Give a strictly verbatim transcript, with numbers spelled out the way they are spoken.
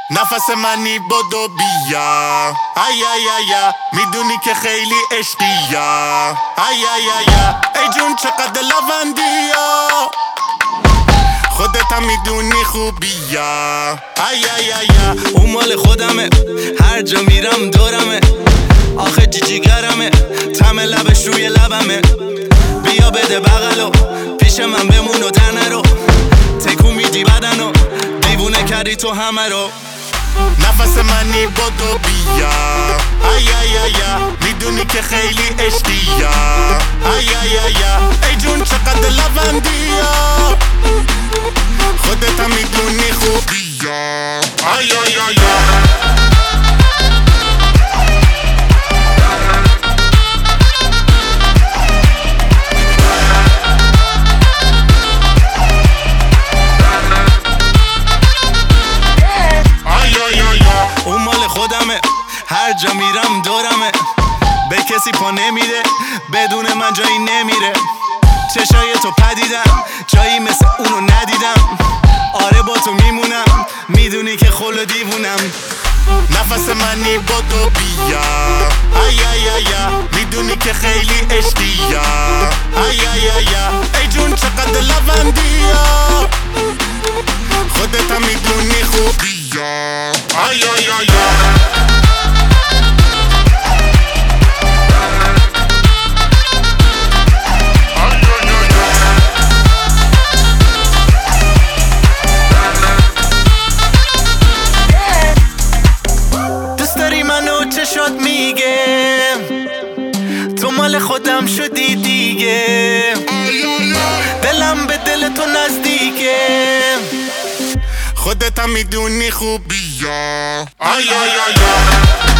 نفس منی بدو بیا ای ای ای میدونی که خیلی عشقیا ای ای ای ای جون چقدر لوندیا خودت هم میدونی خوبیا ای ای ای اون مال خودمه هر جا میرم دورمه آخه جیجیگرمه تم لبش روی لبمه بیا بده بغلو پیش من بمون و در نرو تکون میدی بدنو دیوونه کردی تو همه رو نفس منی بدو بیا ای ای ای میدونی که خیلی عشقیا ای ای ای ای جون چقدر لوندیا خودت هم میدونی خوبیا ای ای ای هر جا میرم دورمه به کسی پا نمیده بدون من جایی نمیره چشای تو پدیدم جایی مثل اونو ندیدم آره با تو میمونم میدونی که خل و دیوونم نفس منی بدو بیا ای ای ای میدونی که خیلی عشقیا ای ای ای ای جون چقدر لوندیا خودت هم میدونی خوبیا ای ای ای چشات میگه تو مال خودم شدی دیگه دلم به دل تو نزدیکه خودت هم میدونی خوبیا ای ای ای